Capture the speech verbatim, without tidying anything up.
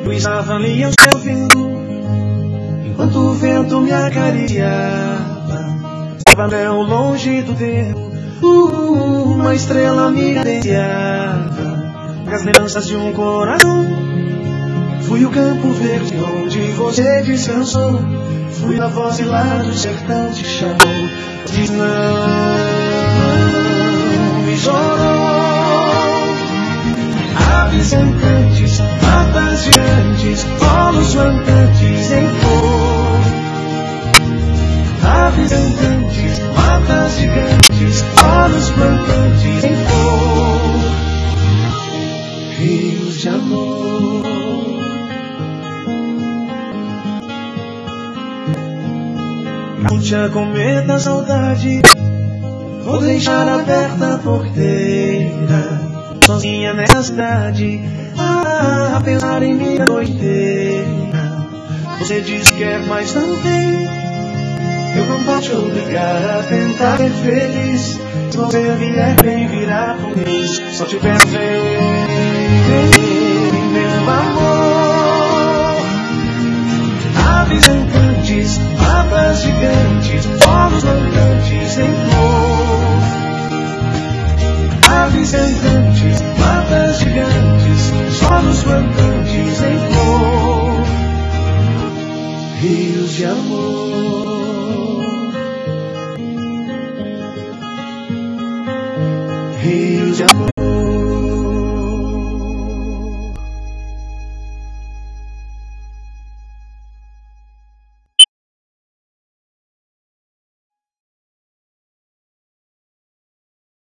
Eu estava ali ao seu ouvindo, enquanto o vento me acariciava. Estava tão longe do tempo, uh, uma estrela me cadenciava. As lembranças de um coração. Fui o campo verde onde você descansou. Fui a voz lá do sertão te chamou. Diz não e chorou. Aves cantantes, matas gigantes, polos flantantes em flor. Aves cantantes, matas gigantes, polos flantantes em flor. Rios de amor. Puxa cometa saudade, vou deixar aberta a porteira, sozinha nessa cidade, ah, a pensar em mim a noite inteira. Você diz que quer, mas não tem. Eu não posso te obrigar a tentar ser feliz. Se você vier, bem virá por mim. Só te peço, vem, vem, meu amor. Aves cantantes, matas gigantes, polos flantantes em flor. Aves cantantes, matas gigantes, solos flantantes em flor. Rios de amor. Rios de amor.